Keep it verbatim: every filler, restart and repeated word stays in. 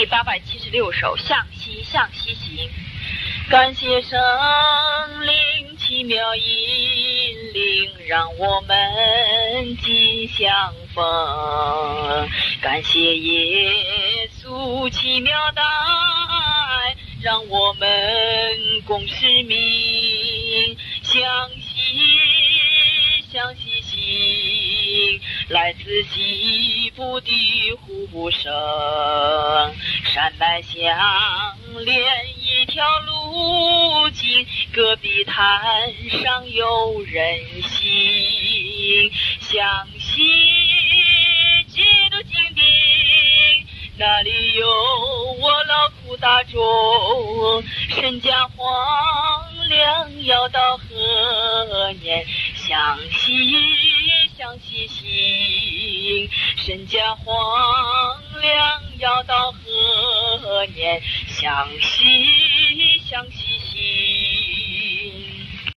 第八百七十六首，向西向西行。 感谢生灵奇妙引领，让我们紧相逢。感谢耶稣奇妙的爱，让我们共使命。向西向西行，来自西部的呼声，山脉相连一条路径，戈壁滩上有人行。向西基督精兵，那里有我劳苦大众，神家荒凉要到何年？向西向西行，神家荒凉要到何年？向西向西行。